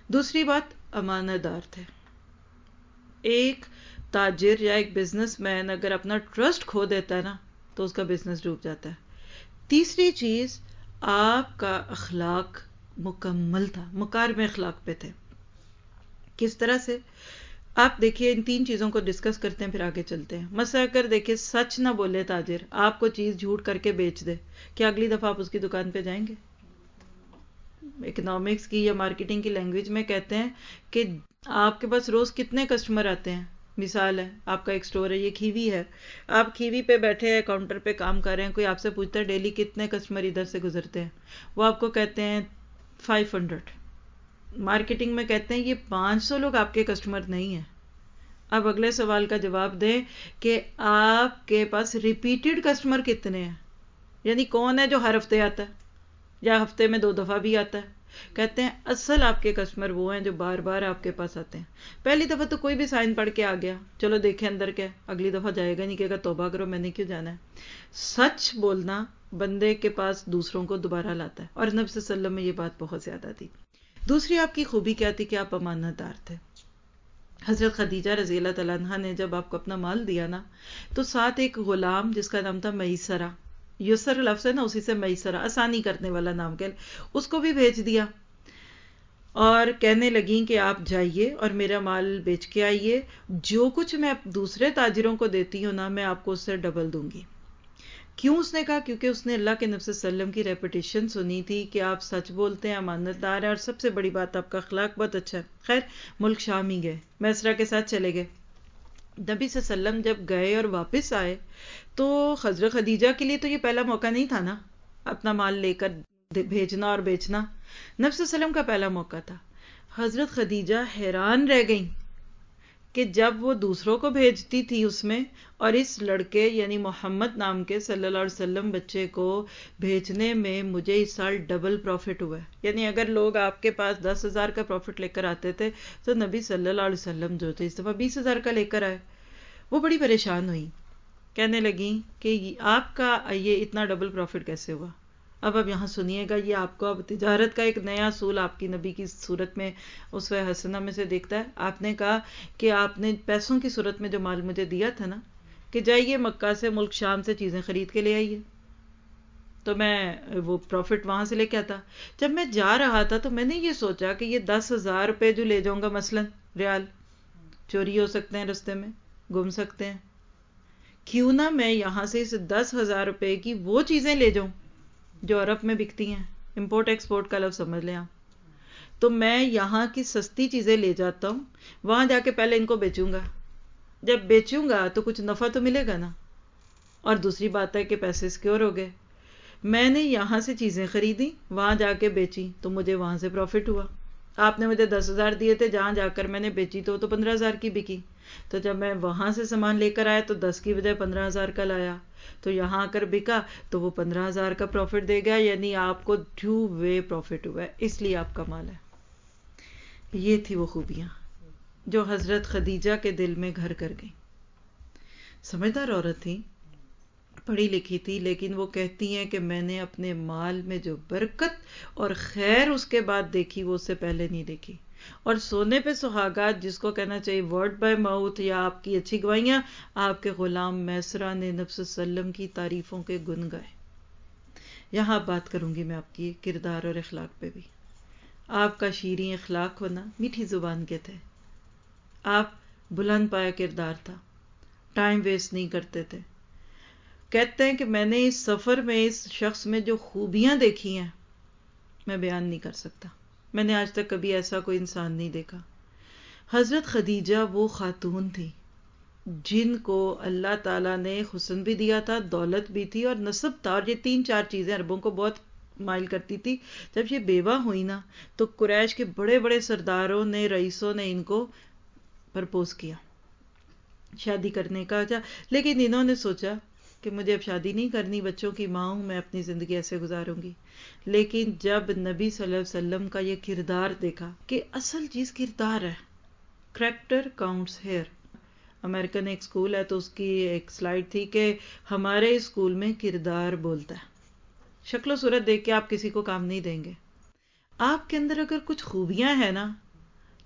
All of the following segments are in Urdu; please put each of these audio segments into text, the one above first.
دوسری بات امانت دار تھے. ایک تاجر یا ایک بزنس مین اگر اپنا ٹرسٹ کھو دیتا ہے نا تو اس کا بزنس ڈوب جاتا ہے. تیسری چیز، آپ کا اخلاق مکمل تھا، مکارم اخلاق پہ تھے. کس طرح سے؟ آپ دیکھیے ان تین چیزوں کو ڈسکس کرتے ہیں پھر آگے چلتے ہیں. مثلا اگر دیکھیے سچ نہ بولے تاجر، آپ کو چیز جھوٹ کر کے بیچ دے، کیا اگلی دفعہ آپ اس کی دکان پہ جائیں گے؟ اکنامکس کی یا مارکیٹنگ کی لینگویج میں کہتے ہیں کہ آپ کے پاس روز کتنے کسٹمر آتے ہیں. مثال ہے، آپ کا ایک سٹور ہے، یہ کھیوی ہے، آپ کھیوی پہ بیٹھے ہیں، کاؤنٹر پہ کام کر رہے ہیں، کوئی آپ سے پوچھتا ہے ڈیلی کتنے کسٹمر ادھر سے گزرتے ہیں، وہ آپ کو کہتے ہیں 500. مارکیٹنگ میں کہتے ہیں یہ 500 لوگ آپ کے کسٹمر نہیں ہیں. اب اگلے سوال کا جواب دیں کہ آپ کے پاس ریپیٹڈ کسٹمر کتنے ہیں، یعنی کون ہے جو ہر ہفتے آتا ہے یا ہفتے میں 2 دفعہ بھی آتا ہے. کہتے ہیں اصل آپ کے کسٹمر وہ ہیں جو بار بار آپ کے پاس آتے ہیں. پہلی دفعہ تو کوئی بھی سائن پڑھ کے آ گیا، چلو دیکھیں اندر کیا، اگلی دفعہ جائے گا نہیں، کہے گا توبہ کرو میں نے کیوں جانا ہے. سچ بولنا بندے کے پاس دوسروں کو دوبارہ لاتا ہے، اور نبی صلی اللہ علیہ وسلم میں یہ بات بہت زیادہ تھی. دوسری آپ کی خوبی کیا تھی کہ آپ امانت دار تھے. حضرت خدیجہ رضی اللہ تعالیٰ عنہ نے جب آپ کو اپنا مال دیا نا تو ساتھ ایک غلام جس کا نام تھا میسرہ، یسر لفظ ہے نا اسی سے میسرہ، آسانی کرنے والا نام کہ اس کو بھی بھیج دیا، اور کہنے لگیں کہ آپ جائیے اور میرا مال بیچ کے آئیے، جو کچھ میں دوسرے تاجروں کو دیتی ہوں نا میں آپ کو اس سے ڈبل دوں گی. کیوں؟ اس نے کہا کیونکہ اس نے اللہ کے نبی صلی اللہ علیہ وسلم کی ریپوٹیشن سنی تھی کہ آپ سچ بولتے ہیں، امانت دار ہیں، اور سب سے بڑی بات آپ کا اخلاق بہت اچھا ہے. خیر ملک شام ہی گئے، میسرہ کے ساتھ چلے گئے. نبی صلی اللہ علیہ وسلم جب گئے اور واپس آئے تو حضرت خدیجہ کے لیے تو یہ پہلا موقع نہیں تھا نا اپنا مال لے کر بھیجنا اور بیچنا، نبی صلی اللہ علیہ وسلم کا پہلا موقع تھا. حضرت خدیجہ حیران رہ گئیں کہ جب وہ دوسروں کو بھیجتی تھی اس میں، اور اس لڑکے یعنی محمد نام کے صلی اللہ علیہ وسلم بچے کو بھیجنے میں مجھے اس سال ڈبل پروفٹ ہوا ہے. یعنی اگر لوگ آپ کے پاس 10,000 کا پروفٹ لے کر آتے تھے تو نبی صلی اللہ علیہ وسلم جو تھے اس دفعہ 20,000 کا لے کر آئے. وہ بڑی پریشان ہوئی، کہنے لگیں کہ آپ کا یہ اتنا ڈبل پروفٹ کیسے ہوا. اب یہاں سنیے گا، یہ آپ کو اب تجارت کا ایک نیا اصول آپ کی نبی کی صورت میں اسوہ حسنہ میں سے دیکھتا ہے. آپ نے کہا کہ آپ نے پیسوں کی صورت میں جو مال مجھے دیا تھا نا کہ جائیے مکہ سے ملک شام سے چیزیں خرید کے لے آئیے، تو میں وہ پروفٹ وہاں سے لے کے آتا. جب میں جا رہا تھا تو میں نے یہ سوچا کہ یہ 10,000 روپے جو لے جاؤں گا مثلا ریال، چوری ہو سکتے ہیں رستے میں، گم سکتے ہیں، کیوں نہ میں یہاں سے اس 10,000 روپے کی وہ چیزیں لے جاؤں جو عرب میں بکتی ہیں. امپورٹ ایکسپورٹ کا لفظ سمجھ لیں آپ. تو میں یہاں کی سستی چیزیں لے جاتا ہوں، وہاں جا کے پہلے ان کو بیچوں گا، جب بیچوں گا تو کچھ نفع تو ملے گا نا، اور دوسری بات ہے کہ پیسے سیکیور ہو گئے. میں نے یہاں سے چیزیں خریدی، وہاں جا کے بیچی تو مجھے وہاں سے پروفٹ ہوا. آپ نے مجھے 10,000 دیے تھے، جہاں جا کر میں نے بیچی تو 15,000 کی بکی، تو جب میں وہاں سے سامان لے کر آیا تو 10 کی بجائے 15,000 کا لایا، تو یہاں آ کر بکا تو وہ 15,000 کا پروفٹ دے گا. یعنی آپ کو 2 وے پروفٹ ہوا ہے، اس لیے آپ کا مال ہے. یہ تھی وہ خوبیاں جو حضرت خدیجہ کے دل میں گھر کر گئیں. سمجھدار عورت تھی، پڑھی لکھی تھی، لیکن وہ کہتی ہیں کہ میں نے اپنے مال میں جو برکت اور خیر اس کے بعد دیکھی وہ اس سے پہلے نہیں دیکھی. اور سونے پہ سہاگات جس کو کہنا چاہیے ورڈ بائی ماؤتھ یا آپ کی اچھی گوائیاں، آپ کے غلام میسرہ نے نبی صلی اللہ علیہ وسلم کی تعریفوں کے گن گائے. یہاں بات کروں گی میں آپ کی کردار اور اخلاق پہ بھی. آپ کا شیریں اخلاق ہونا، میٹھی زبان کے تھے، آپ بلند پایا کردار تھا، ٹائم ویسٹ نہیں کرتے تھے. کہتے ہیں کہ میں نے اس سفر میں اس شخص میں جو خوبیاں دیکھی ہیں میں بیان نہیں کر سکتا. میں نے آج تک کبھی ایسا کوئی انسان نہیں دیکھا. حضرت خدیجہ وہ خاتون تھی جن کو اللہ تعالیٰ نے حسن بھی دیا تھا، دولت بھی تھی اور نسب تھا، اور یہ 3-4 چیزیں عربوں کو بہت مائل کرتی تھی. جب یہ بیوہ ہوئی نا تو قریش کے بڑے بڑے سرداروں نے، رئیسوں نے ان کو پرپوز کیا، شادی کرنے کا چاہا، لیکن انہوں نے سوچا کہ مجھے اب شادی نہیں کرنی، بچوں کی ماں ہوں میں، اپنی زندگی ایسے گزاروں گی. لیکن جب نبی صلی اللہ علیہ وسلم کا یہ کردار دیکھا کہ اصل چیز کردار ہے، کریکٹر کاؤنٹس ہیئر. امریکن ایک اسکول ہے تو اس کی ایک سلائیڈ تھی کہ ہمارے اسکول میں کردار بولتا ہے. شکل و صورت دیکھ کے آپ کسی کو کام نہیں دیں گے. آپ کے اندر اگر کچھ خوبیاں ہیں نا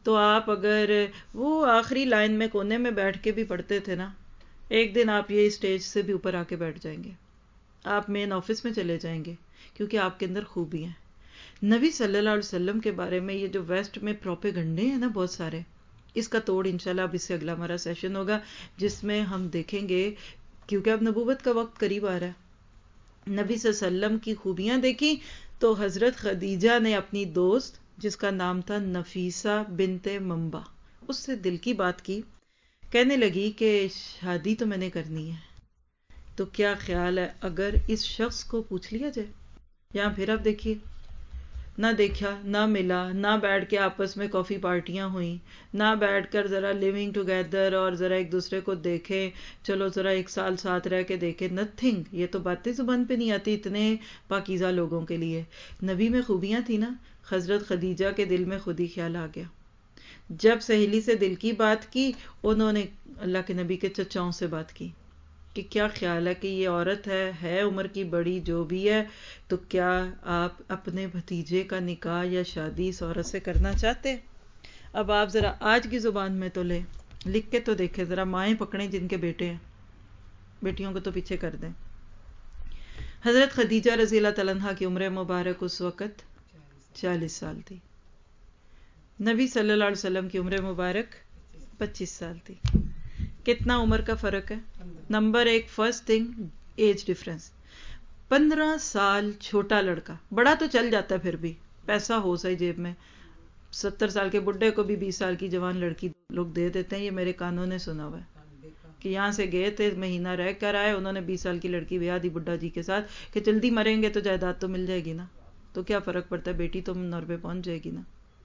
تو آپ اگر وہ آخری لائن میں کونے میں بیٹھ کے بھی پڑھتے تھے نا، ایک دن آپ یہ اسٹیج سے بھی اوپر آ کے بیٹھ جائیں گے، آپ مین آفس میں چلے جائیں گے، کیونکہ آپ کے اندر خوبی ہیں۔ نبی صلی اللہ علیہ وسلم کے بارے میں یہ جو ویسٹ میں پروپیگنڈے ہیں نا بہت سارے، اس کا توڑ انشاءاللہ اب اس سے اگلا ہمارا سیشن ہوگا، جس میں ہم دیکھیں گے، کیونکہ اب نبوت کا وقت قریب آ رہا ہے، نبی صلی اللہ علیہ وسلم کی خوبیاں دیکھی تو حضرت خدیجہ نے اپنی دوست جس کا نام تھا نفیسہ بنت منبع، اس سے دل کی بات کی، کہنے لگی کہ شادی تو میں نے کرنی ہے، تو کیا خیال ہے اگر اس شخص کو پوچھ لیا جائے؟ یہاں پھر آپ دیکھیے، نہ دیکھا نہ ملا، نہ بیٹھ کے آپس میں کافی پارٹیاں ہوئیں، نہ بیٹھ کر ذرا لیونگ ٹوگیدر اور ذرا ایک دوسرے کو دیکھیں، چلو ذرا ایک سال ساتھ رہ کے دیکھیں، نتھنگ، یہ تو باتیں زبان پہ نہیں آتی اتنے پاکیزہ لوگوں کے لیے۔ نبی میں خوبیاں تھیں نا، حضرت خدیجہ کے دل میں خود ہی خیال آ گیا، جب سہیلی سے دل کی بات کی، انہوں نے اللہ کے نبی کے چچاؤں سے بات کی کہ کیا خیال ہے کہ یہ عورت ہے عمر کی بڑی جو بھی ہے، تو کیا آپ اپنے بھتیجے کا نکاح یا شادی اس عورت سے کرنا چاہتے؟ اب آپ ذرا آج کی زبان میں تو لیں، لکھ کے تو دیکھیں، ذرا مائیں پکڑیں جن کے بیٹے ہیں، بیٹیوں کو تو پیچھے کر دیں۔ حضرت خدیجہ رضی اللہ تعالیٰ عنہ کی عمر مبارک اس وقت 40 سال تھی، نبی صلی اللہ علیہ وسلم کی عمر مبارک 25 سال تھی۔ کتنا عمر کا فرق ہے؟ نمبر ایک، فرسٹ تھنگ، ایج ڈفرنس، 15 سال چھوٹا لڑکا، بڑا تو چل جاتا ہے پھر بھی، پیسہ ہو سہی جیب میں، 70 سال کے بڈھے کو بھی 20 سال کی جوان لڑکی لوگ دے دیتے ہیں، یہ میرے کانوں نے سنا ہوا ہے کہ یہاں سے گئے تھے، مہینہ رہ کر آئے، انہوں نے 20 سال کی لڑکی بیاہ دی بڈھا جی کے ساتھ کہ جلدی مریں گے تو جائیداد تو مل جائے گی نا، تو کیا فرق پڑتا ہے، بیٹی تو نور پہ پہنچ جائے گی نا۔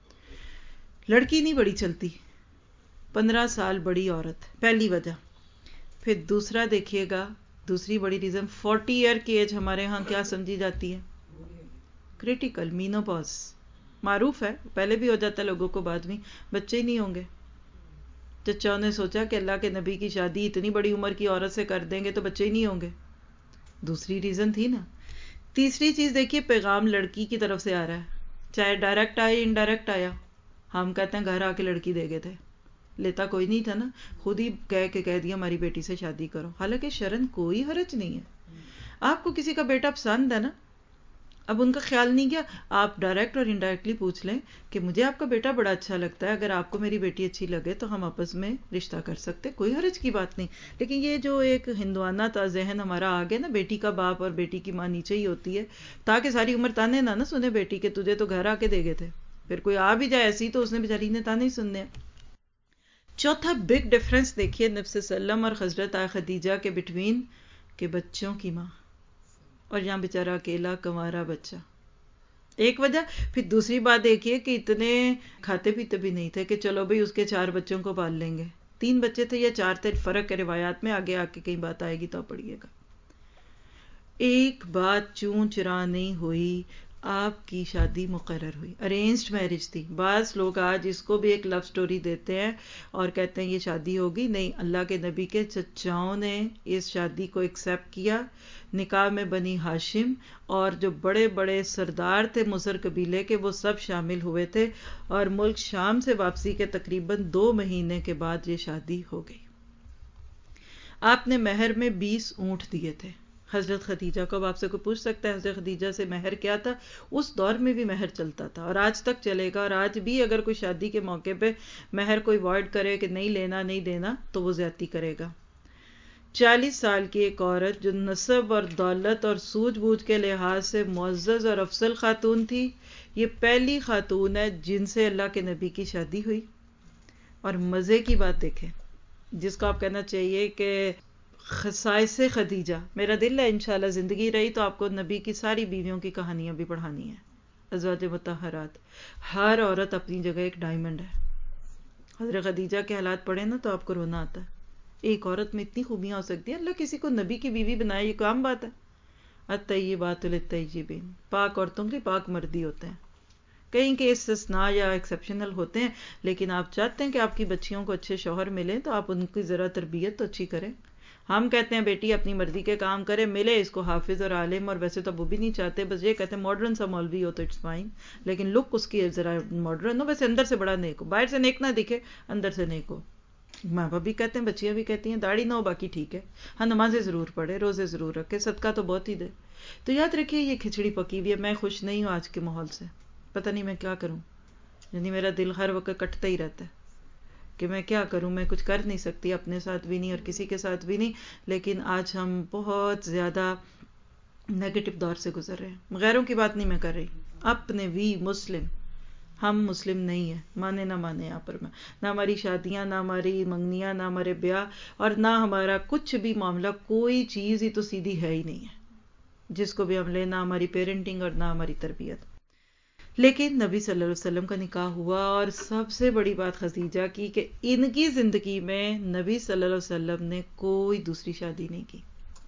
لڑکی نہیں بڑی چلتی، 15 سال بڑی عورت، پہلی وجہ۔ پھر دوسرا دیکھیے گا، دوسری بڑی ریزن، 40 ایئر کی ایج ہمارے ہاں کیا سمجھی جاتی ہے؟ کریٹیکل مینوپاز، معروف ہے، پہلے بھی ہو جاتا ہے لوگوں کو، بعد میں بچے ہی نہیں ہوں گے۔ چچاؤں نے سوچا کہ اللہ کے نبی کی شادی اتنی بڑی عمر کی عورت سے کر دیں گے تو بچے ہی نہیں ہوں گے، دوسری ریزن تھی نا۔ تیسری چیز دیکھیے، پیغام لڑکی کی طرف سے آ رہا ہے، چاہے ڈائریکٹ آیا انڈائریکٹ آیا، ہم کہتے ہیں گھر آ کے لڑکی دے گئے تھے، لیتا کوئی نہیں تھا نا، خود ہی کہہ دیا ہماری بیٹی سے شادی کرو، حالانکہ شرن کوئی حرج نہیں ہے، آپ کو کسی کا بیٹا پسند ہے نا، اب ان کا خیال نہیں کیا، آپ ڈائریکٹ اور انڈائریکٹلی پوچھ لیں کہ مجھے آپ کا بیٹا بڑا اچھا لگتا ہے، اگر آپ کو میری بیٹی اچھی لگے تو ہم آپس میں رشتہ کر سکتے، کوئی حرج کی بات نہیں۔ لیکن یہ جو ایک ہندوانہ تا ذہن ہمارا آ گیا نا، بیٹی کا باپ اور بیٹی کی ماں نیچے ہی ہوتی ہے، تاکہ ساری عمر تانے نہ سنے بیٹی کے، تجھے تو گھر آ کے دے گئے تھے، پھر کوئی آ بھی جائے ایسی تو اس نے بیچاری نے تانے ہی سننے ہیں۔ چوتھا بگ ڈفرنس دیکھیے نبی صلی اللہ علیہ وسلم اور حضرت خدیجہ کے بٹوین، کہ بچوں کی ماں، اور یہاں بیچارہ اکیلا کنوارا بچہ، ایک وجہ۔ پھر دوسری بات دیکھیے کہ اتنے کھاتے پیتے بھی نہیں تھے کہ چلو بھئی اس کے 4 بچوں کو پال لیں گے، 3 بچے تھے یا 4 تھے، فرق ہے روایات میں، آگے آ کے کئی بات آئے گی تو پڑھیے گا۔ ایک بات چون چرا نہیں ہوئی، آپ کی شادی مقرر ہوئی، ارینجڈ میرج تھی۔ بعض لوگ آج اس کو بھی ایک لو سٹوری دیتے ہیں اور کہتے ہیں یہ شادی ہوگی، نہیں، اللہ کے نبی کے چچاؤں نے اس شادی کو ایکسیپٹ کیا، نکاح میں بنی ہاشم اور جو بڑے بڑے سردار تھے مصر قبیلے کے وہ سب شامل ہوئے تھے، اور ملک شام سے واپسی کے تقریباً 2 مہینے کے بعد یہ شادی ہو گئی۔ آپ نے مہر میں 20 اونٹ دیے تھے حضرت خدیجہ کو۔ اب آپ سے کوئی پوچھ سکتا ہے حضرت خدیجہ سے مہر کیا تھا؟ اس دور میں بھی مہر چلتا تھا اور آج تک چلے گا، اور آج بھی اگر کوئی شادی کے موقع پہ مہر کوئی وائڈ کرے کہ نہیں لینا نہیں دینا تو وہ زیادتی کرے گا۔ 40 سال کی ایک عورت جو نسب اور دولت اور سوجھ بوجھ کے لحاظ سے معزز اور افضل خاتون تھی، یہ پہلی خاتون ہے جن سے اللہ کے نبی کی شادی ہوئی۔ اور مزے کی بات دیکھیں، جس کو آپ کہنا چاہیے کہ خصائص خدیجہ، میرا دل ہے انشاءاللہ زندگی رہی تو آپ کو نبی کی ساری بیویوں کی کہانیاں بھی پڑھانی ہیں، ازواج مطہرات، ہر عورت اپنی جگہ ایک ڈائمنڈ ہے۔ حضرت خدیجہ کے حالات پڑھیں نا تو آپ کو رونا آتا ہے، ایک عورت میں اتنی خوبیاں ہو سکتی ہیں، اللہ کسی کو نبی کی بیوی بنائے، یہ کام بات ہے؟ الطیبات للطیبین، پاک عورتوں کے پاک مردی ہوتے ہیں، کہیں کہ استثناء یا ایکسیپشنل ہوتے ہیں، لیکن آپ چاہتے ہیں کہ آپ کی بچیوں کو اچھے شوہر ملیں تو آپ ان کی ذرا تربیت تو اچھی کریں۔ ہم کہتے ہیں بیٹی اپنی مرضی کے کام کرے، ملے اس کو حافظ اور عالم، اور ویسے تو وہ بھی نہیں چاہتے، بس یہ کہتے ہیں ماڈرن سا مولوی ہو تو اٹس فائن، لیکن لک اس کی ذرا ماڈرن ہو، ویسے اندر سے بڑا نیک ہو، باہر سے نیک نہ دکھے اندر سے نیک ہو. ماں باپ بھی کہتے ہیں، بچیاں بھی کہتی ہیں داڑھی نہ ہو باقی ٹھیک ہے، ہاں نمازیں ضرور پڑھے، روزے ضرور رکھے، صدقہ تو بہت ہی دے. تو یاد رکھیے یہ کھچڑی پکی ہوئی ہے. میں خوش نہیں ہوں آج کے ماحول سے، پتہ نہیں میں کیا کروں، یعنی میرا دل ہر وقت کٹتا ہی رہتا ہے کہ میں کیا کروں، میں کچھ کر نہیں سکتی، اپنے ساتھ بھی نہیں اور کسی کے ساتھ بھی نہیں. لیکن آج ہم بہت زیادہ نیگیٹو دور سے گزر رہے ہیں. غیروں کی بات نہیں میں کر رہی، اپنے وی مسلم، ہم مسلم نہیں ہیں، مانے نہ مانے یہاں پر میں، نہ ہماری شادیاں، نہ ہماری منگنیاں، نہ ہمارے بیاہ، اور نہ ہمارا کچھ بھی معاملہ، کوئی چیز ہی تو سیدھی ہے ہی نہیں ہے جس کو بھی ہم لیں، نہ ہماری پیرنٹنگ اور نہ ہماری تربیت. لیکن نبی صلی اللہ علیہ وسلم کا نکاح ہوا، اور سب سے بڑی بات خدیجہ کی کہ ان کی زندگی میں نبی صلی اللہ علیہ وسلم نے کوئی دوسری شادی نہیں کی.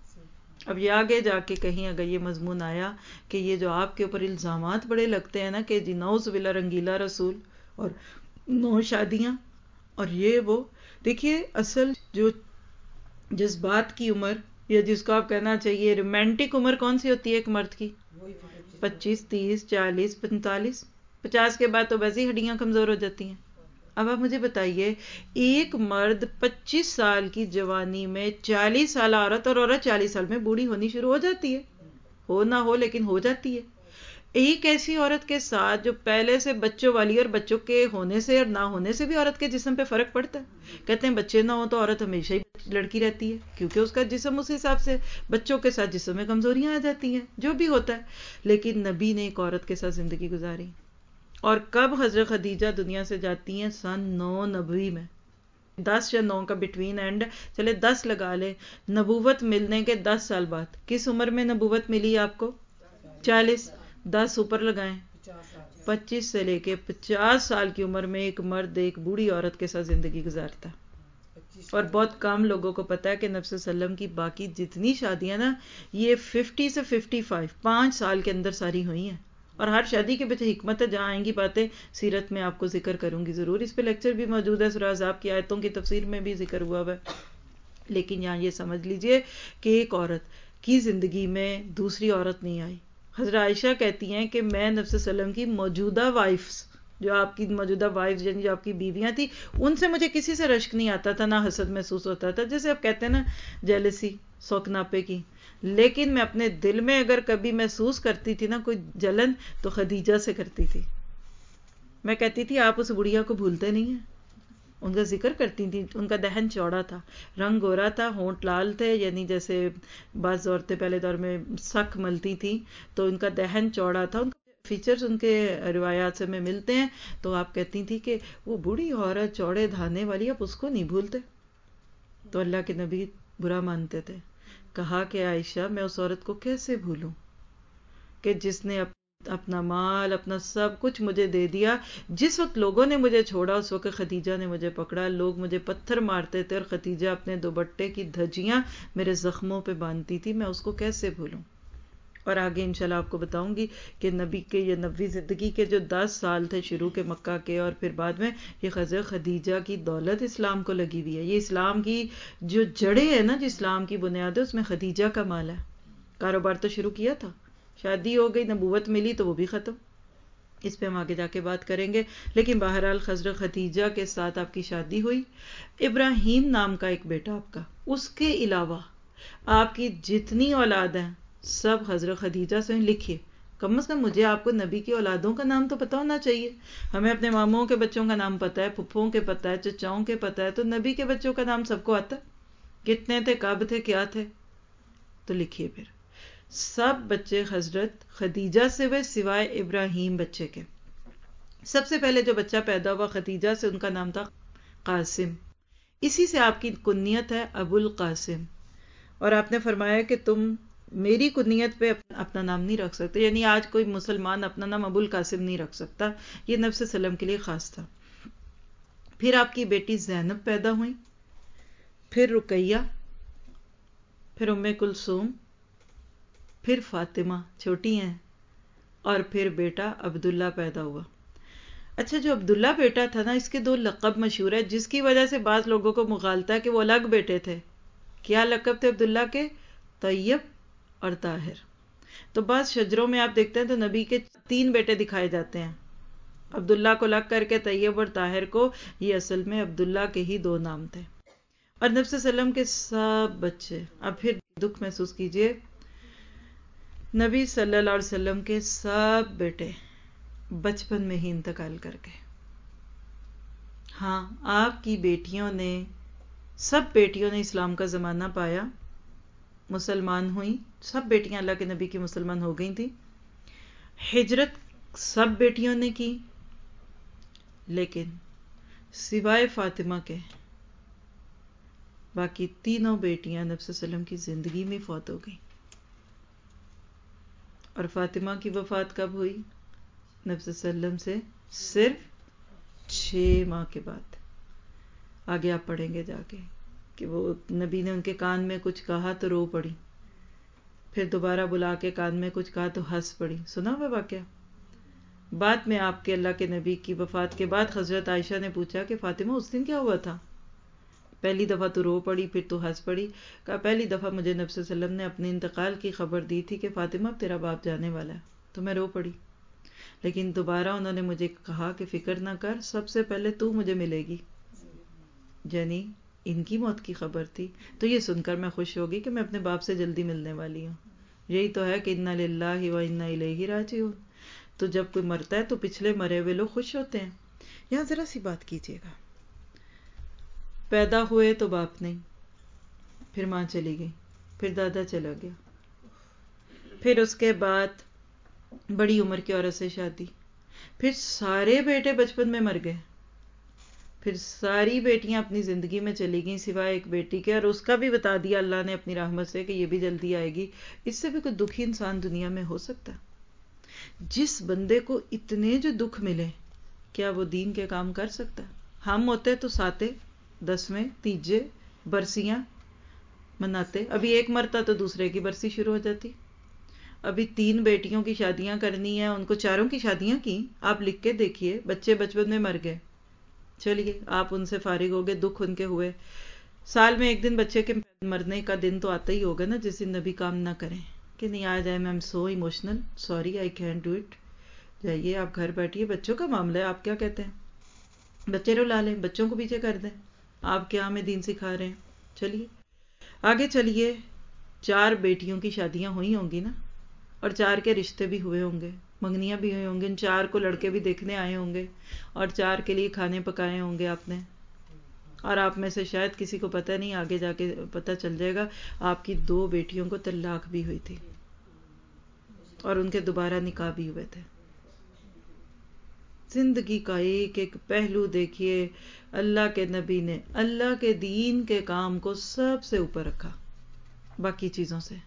اب یہ آگے جا کے کہیں اگر یہ مضمون آیا کہ یہ جو آپ کے اوپر الزامات بڑے لگتے ہیں نا کہ جی نعوذ باللہ رنگیلا رسول اور 9 شادیاں اور یہ وہ، دیکھیے اصل جو جذبات کی عمر یا جس کو آپ کہنا چاہیے رومانٹک عمر کون سی ہوتی ہے ایک مرد کی؟ 25، 30، 40، 45. 50 کے بعد تو ویسے ہی ہڈیاں کمزور ہو جاتی ہیں. اب آپ مجھے بتائیے ایک مرد 25 سال کی جوانی میں 40 سال عورت، اور عورت 40 سال میں بوڑھی ہونی شروع ہو جاتی ہے، ہو نہ ہو لیکن ہو جاتی ہے. ایک ایسی عورت کے ساتھ جو پہلے سے بچوں والی، اور بچوں کے ہونے سے اور نہ ہونے سے بھی عورت کے جسم پہ فرق پڑتا ہے. کہتے ہیں بچے نہ ہوں تو عورت ہمیشہ ہی لڑکی رہتی ہے کیونکہ اس کا جسم اس حساب سے، بچوں کے ساتھ جسم میں کمزوریاں آ جاتی ہیں جو بھی ہوتا ہے. لیکن نبی نے ایک عورت کے ساتھ زندگی گزاری، اور کب حضرت خدیجہ دنیا سے جاتی ہیں؟ سن 9 میں، 10 یا 9 کا بٹوین اینڈ، چلے 10 لگا لے، نبوت ملنے کے 10 سال بعد. کس عمر میں نبوت ملی آپ کو؟ 40. 10 اوپر لگائیں، 25 سے لے کے 50 سال کی عمر میں ایک مرد ایک بوڑھی عورت کے ساتھ زندگی گزارتا. اور بہت کم لوگوں کو پتا ہے کہ نبی صلی اللہ علیہ وسلم کی باقی جتنی شادیاں نا یہ 50 سے 55 5 سال کے اندر ساری ہوئی ہیں. اور ہر شادی کے پیچھے حکمت ہے، جہاں آئیں گی باتیں سیرت میں آپ کو ذکر کروں گی ضرور، اس پہ لیکچر بھی موجود ہے، سورہ احزاب کی آیتوں کی تفسیر میں بھی ذکر ہوا ہے. لیکن یہاں یہ سمجھ لیجئے کہ ایک عورت کی زندگی میں دوسری عورت نہیں آئی. حضرت عائشہ کہتی ہیں کہ میں نبی صلی اللہ علیہ وسلم کی موجودہ وائفز، جو آپ کی موجودہ وائفز یعنی جو آپ کی بیویاں تھی، ان سے مجھے کسی سے رشک نہیں آتا تھا، نہ حسد محسوس ہوتا تھا، جیسے آپ کہتے ہیں نا جیلسی، سوکناپے کی. لیکن میں اپنے دل میں اگر کبھی محسوس کرتی تھی نا کوئی جلن تو خدیجہ سے کرتی تھی. میں کہتی تھی آپ اس بڑھیا کو بھولتے نہیں ہیں، ان کا ذکر کرتی تھی. ان کا دہن چوڑا تھا، رنگ گورا تھا، ہونٹ لال تھے، یعنی جیسے بعض عورتیں پہلے دور میں سک ملتی تھیں تو ان کا دہن چوڑا تھا. ان کا فیچرز ان کے روایات سے میں ملتے ہیں. تو آپ کہتی تھی کہ وہ بوڑھی عورت چوڑے دھانے والی، آپ اس کو نہیں بھولتے. تو اللہ کے نبی برا مانتے تھے. کہا کہ عائشہ میں اس عورت کو کیسے بھولوں کہ جس نے اپنا مال، اپنا سب کچھ مجھے دے دیا. جس وقت لوگوں نے مجھے چھوڑا اس وقت خدیجہ نے مجھے پکڑا. لوگ مجھے پتھر مارتے تھے اور خدیجہ اپنے دوپٹے کی دھجیاں میرے زخموں پہ باندھتی تھی، میں اس کو کیسے بھولوں. اور آگے انشاءاللہ آپ کو بتاؤں گی کہ نبی کے یہ نبوی زندگی کے جو 10 سال تھے شروع کے مکہ کے، اور پھر بعد میں یہ حضرت خدیجہ کی دولت اسلام کو لگی ہوئی ہے. یہ اسلام کی جو جڑیں ہیں نا، جو اسلام کی بنیاد ہے، اس میں خدیجہ کا مال ہے. کاروبار تو شروع کیا تھا، شادی ہو گئی، نبوت ملی تو وہ بھی ختم. اس پہ ہم آگے جا کے بات کریں گے. لیکن بہرحال حضرت خدیجہ کے ساتھ آپ کی شادی ہوئی. ابراہیم نام کا ایک بیٹا آپ کا، اس کے علاوہ آپ کی جتنی اولاد ہیں سب حضرت خدیجہ سے. لکھیے کم از کم مجھے آپ کو نبی کی اولادوں کا نام تو پتا ہونا چاہیے. ہمیں اپنے ماموں کے بچوں کا نام پتا ہے، پھپھوں کے پتا ہے، چچاؤں کے پتا ہے، تو نبی کے بچوں کا نام سب کو آتا ہے. کتنے تھے، کب تھے، کیا تھے؟ تو لکھیے پھر سب بچے حضرت خدیجہ سے ہوئے سوائے ابراہیم بچے کے. سب سے پہلے جو بچہ پیدا ہوا خدیجہ سے ان کا نام تھا قاسم. اسی سے آپ کی کنیت ہے ابو القاسم. اور آپ نے فرمایا کہ تم میری کنیت پہ اپنا نام نہیں رکھ سکتے، یعنی آج کوئی مسلمان اپنا نام ابو القاسم نہیں رکھ سکتا. یہ نبی صلی اللہ علیہ وسلم کے لیے خاص تھا. پھر آپ کی بیٹی زینب پیدا ہوئی، پھر رقیہ، پھر ام کلثوم، پھر فاطمہ چھوٹی ہیں، اور پھر بیٹا عبداللہ پیدا ہوا. اچھا جو عبداللہ بیٹا تھا نا، اس کے 2 لقب مشہور ہے جس کی وجہ سے بعض لوگوں کو مغالطہ ہے کہ وہ الگ بیٹے تھے. کیا لقب تھے عبداللہ کے؟ طیب اور طاہر. تو بعض شجروں میں آپ دیکھتے ہیں تو نبی کے 3 بیٹے دکھائے جاتے ہیں، عبداللہ کو لگ کر کے طیب اور طاہر کو. یہ اصل میں عبداللہ کے ہی 2 نام تھے. اور نبی صلی اللہ علیہ وسلم کے سب بچے، اب پھر دکھ محسوس کیجئے، نبی صلی اللہ علیہ وسلم کے سب بیٹے بچپن میں ہی انتقال کر گئے. ہاں، آپ کی بیٹیوں نے، سب بیٹیوں نے اسلام کا زمانہ پایا، مسلمان ہوئیں، سب بیٹیاں اللہ کے نبی کی مسلمان ہو گئی تھیں. ہجرت سب بیٹیوں نے کی، لیکن سوائے فاطمہ کے باقی تینوں بیٹیاں نبی صلی اللہ علیہ وسلم کی زندگی میں فوت ہو گئیں. اور فاطمہ کی وفات کب ہوئی؟ نبی صلی اللہ علیہ وسلم سے صرف 6 ماہ کے بعد. آگے آپ پڑھیں گے جا کے کہ وہ نبی نے ان کے کان میں کچھ کہا تو رو پڑی، پھر دوبارہ بلا کے کان میں کچھ کہا تو ہنس پڑی. سنا ہوا واقعہ؟ بعد میں آپ کے اللہ کے نبی کی وفات کے بعد حضرت عائشہ نے پوچھا کہ فاطمہ اس دن کیا ہوا تھا؟ پہلی دفعہ تو رو پڑی، پھر تو ہنس پڑی. کہا پہلی دفعہ مجھے نبی صلی اللہ علیہ وسلم نے اپنے انتقال کی خبر دی تھی کہ فاطمہ اب تیرا باپ جانے والا ہے، تو میں رو پڑی. لیکن دوبارہ انہوں نے مجھے کہا کہ فکر نہ کر، سب سے پہلے تو مجھے ملے گی. یعنی ان کی موت کی خبر تھی. تو یہ سن کر میں خوش ہوگی کہ میں اپنے باپ سے جلدی ملنے والی ہوں. یہی تو ہے کہ انا للہ و انا الیہ راجعون. تو جب کوئی مرتا ہے تو پچھلے مرے ہوئے لوگ خوش ہوتے ہیں. یہاں ذرا سی بات کیجیے گا، پیدا ہوئے تو باپ نہیں، پھر ماں چلی گئی، پھر دادا چلا گیا، پھر اس کے بعد بڑی عمر کی عورت سے شادی، پھر سارے بیٹے بچپن میں مر گئے، پھر ساری بیٹیاں اپنی زندگی میں چلی گئیں سوائے ایک بیٹی کے، اور اس کا بھی بتا دیا اللہ نے اپنی رحمت سے کہ یہ بھی جلدی آئے گی. اس سے بھی کوئی دکھی انسان دنیا میں ہو سکتا ہے؟ جس بندے کو اتنے جو دکھ ملے، کیا وہ دین کے کام کر سکتا ہے؟ ہم ہوتے تو ساتے، 10ویں، تیجے، برسیاں مناتے. ابھی ایک مرتا تو دوسرے کی برسی شروع ہو جاتی. ابھی 3 بیٹیوں کی شادیاں کرنی ہیں، ان کو 4 کی شادیاں کی. آپ لکھ کے دیکھیے، بچے بچپن میں مر گئے. چلیے آپ ان سے فارغ ہو گئے، دکھ ان کے ہوئے. سال میں ایک دن بچے کے مرنے کا دن تو آتا ہی ہوگا نا، جس دن نبی کام نہ کریں کہ نہیں آ جائے، I'm so emotional, sorry I can't do it. جائیے آپ گھر بیٹھیے، بچوں کا معاملہ ہے، آپ کیا کہتے ہیں؟ بچے رلا لیں، بچوں کو پیچھے کر دیں. آپ کیا ہمیں دین سکھا رہے ہیں؟ چلیے آگے چلیے. 4 بیٹیوں کی شادیاں ہوئی ہوں گی نا، اور 4 کے رشتے بھی ہوئے ہوں گے، منگنیاں بھی ہوئی ہوں گی. ان 4 کو لڑکے بھی دیکھنے آئے ہوں گے، اور 4 کے لیے کھانے پکائے ہوں گے آپ نے. اور آپ میں سے شاید کسی کو پتہ نہیں، آگے جا کے پتہ چل جائے گا، آپ کی 2 بیٹیوں کو طلاق بھی ہوئی تھی، اور ان کے دوبارہ نکاح بھی ہوئے تھے. زندگی کا ایک ایک پہلو دیکھیے. اللہ کے نبی نے اللہ کے دین کے کام کو سب سے اوپر رکھا باقی چیزوں سے.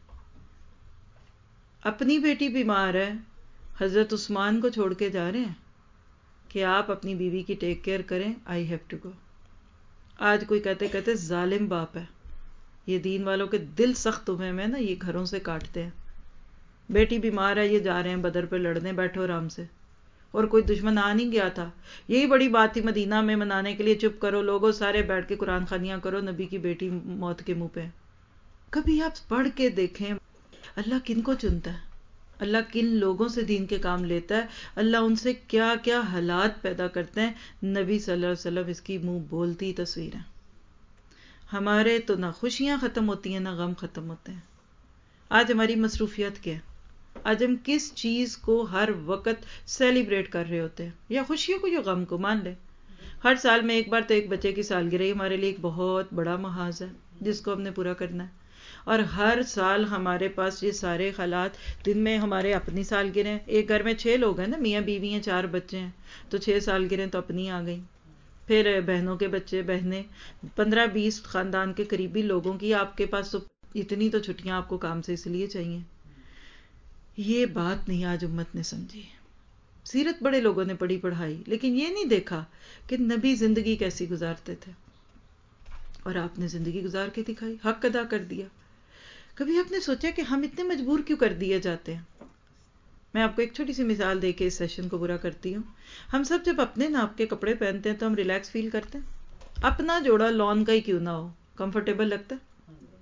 اپنی بیٹی بیمار ہے، حضرت عثمان کو چھوڑ کے جا رہے ہیں کہ آپ اپنی بیوی کی ٹیک کیئر کریں، آئی ہیو ٹو گو. آج کوئی کہتے ظالم باپ ہے. یہ دین والوں کے دل سخت ہوئے ہیں نا، یہ گھروں سے کاٹتے ہیں. بیٹی بیمار ہے، یہ جا رہے ہیں بدر پہ لڑنے، بیٹھو آرام سے. اور کوئی دشمن آ نہیں گیا تھا. یہی بڑی بات تھی مدینہ میں منانے کے لیے، چپ کرو لوگوں، سارے بیٹھ کے قرآن خوانیاں کرو، نبی کی بیٹی موت کے منہ پہ. کبھی آپ پڑھ کے دیکھیں اللہ کن کو چنتا ہے، اللہ کن لوگوں سے دین کے کام لیتا ہے، اللہ ان سے کیا کیا حالات پیدا کرتے ہیں. نبی صلی اللہ علیہ وسلم اس کی منہ بولتی تصویر ہے. ہمارے تو نہ خوشیاں ختم ہوتی ہیں نہ غم ختم ہوتے ہیں. آج ہماری مصروفیت کیا ہے؟ آج ہم کس چیز کو ہر وقت سیلیبریٹ کر رہے ہوتے ہیں، یا خوشیوں کو یا غم کو. مان لیں ہر سال میں ایک بار تو ایک بچے کی سالگرہ ہمارے لیے ایک بہت بڑا محاذ ہے جس کو ہم نے پورا کرنا ہے. اور ہر سال ہمارے پاس یہ سارے حالات، دن میں ہمارے اپنی سالگرہ، ایک گھر میں 6 لوگ ہیں نا، میاں بیوی ہیں، 4 بچے ہیں، تو 6 سالگرہ تو اپنی آ گئی. پھر بہنوں کے بچے، بہنیں، 15-20 خاندان کے قریبی لوگوں کی. آپ کے پاس تو اتنی تو چھٹیاں آپ کو کام سے اس لیے چاہیے. یہ بات نہیں آج امت نے سمجھی. سیرت بڑے لوگوں نے پڑھی پڑھائی، لیکن یہ نہیں دیکھا کہ نبی زندگی کیسی گزارتے تھے، اور آپ نے زندگی گزار کے دکھائی، حق ادا کر دیا. کبھی آپ نے سوچا کہ ہم اتنے مجبور کیوں کر دیے جاتے ہیں؟ میں آپ کو ایک چھوٹی سی مثال دے کے اس سیشن کو پورا کرتی ہوں. ہم سب جب اپنے ناپ کے کپڑے پہنتے ہیں تو ہم ریلیکس فیل کرتے ہیں. اپنا جوڑا لون کا ہی کیوں نہ ہو، کمفرٹیبل لگتا ہے.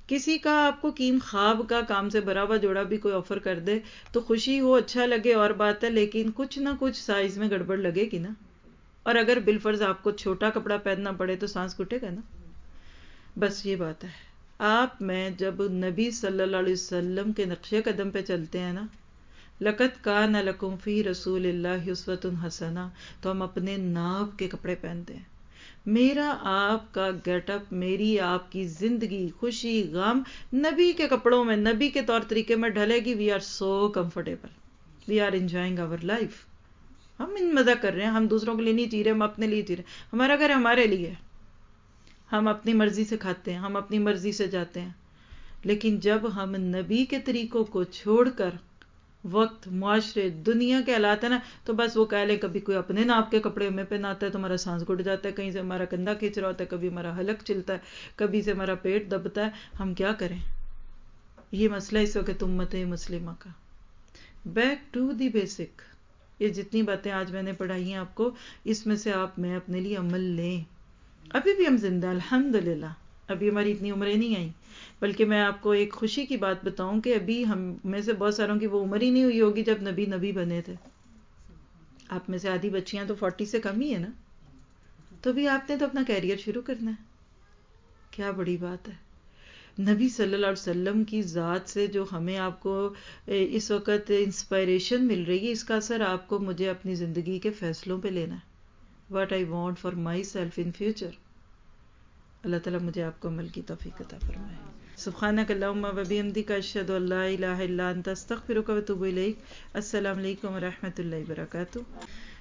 کسی کا آپ کو قیم خواب کا کام سے بھرا ہوا جوڑا بھی کوئی آفر کر دے تو خوشی ہو، اچھا لگے اور بات ہے، لیکن کچھ نہ کچھ سائز میں گڑبڑ لگے گی نا. اور اگر بالفرض آپ کو چھوٹا کپڑا پہننا پڑے تو سانس گھٹے گا نا. بس یہ بات ہے. آپ میں جب نبی صلی اللہ علیہ وسلم کے نقش قدم پہ چلتے ہیں نا، لقد کان لکم فی رسول اللہ اسوۃ حسنہ، تو ہم اپنے ناپ کے کپڑے پہنتے ہیں. میرا آپ کا گیٹ اپ، میری آپ کی زندگی، خوشی غم نبی کے کپڑوں میں، نبی کے طور طریقے میں ڈھلے گی. We are so comfortable, we are enjoying our life. ہم ان مزہ کر رہے ہیں، ہم دوسروں کے لیے نہیں جی رہے، ہم اپنے لیے جی رہے ہیں. ہمارا گھر ہمارے لیے، ہم اپنی مرضی سے کھاتے ہیں، ہم اپنی مرضی سے جاتے ہیں. لیکن جب ہم نبی کے طریقوں کو چھوڑ کر وقت، معاشرے، دنیا کے حالات ہیں نا، تو بس وہ کہہ لیں کبھی کوئی اپنے ناپ کے کپڑے ہمیں پہناتا ہے تو ہمارا سانس گھٹ جاتا ہے، کہیں سے ہمارا کندھا کھینچ رہا ہوتا ہے، کبھی ہمارا حلق چلتا ہے، کبھی سے ہمارا پیٹ دبتا ہے. ہم کیا کریں؟ یہ مسئلہ اس وقت امت مسلمہ کا. Back to the basic. یہ جتنی باتیں آج میں نے پڑھائی ہیں آپ کو، اس میں سے آپ میں اپنے لیے عمل لیں. ابھی بھی ہم زندہ الحمدللہ، ابھی ہماری اتنی عمریں نہیں آئیں. بلکہ میں آپ کو ایک خوشی کی بات بتاؤں کہ ابھی ہم میں سے بہت ساروں کی وہ عمر ہی نہیں ہوئی ہوگی جب نبی بنے تھے. آپ میں سے آدھی بچیاں تو 40 سے کم ہی ہے نا. تو بھی آپ نے تو اپنا کیریئر شروع کرنا ہے. کیا بڑی بات ہے. نبی صلی اللہ علیہ وسلم کی ذات سے جو ہمیں آپ کو اس وقت انسپائریشن مل رہی ہے، اس کا اثر آپ کو مجھے اپنی زندگی کے فیصلوں پہ لینا ہے. What I want for myself in future. Allah تعالیٰ مجھے آپ کو عمل کی توفیق عطا فرمائے. سبحانک اللہم و بحمدک، اشہد ان لا الہ الا انت، استغفرک و اتوب الیک. السلام علیکم و رحمۃ اللہ وبرکاتہ.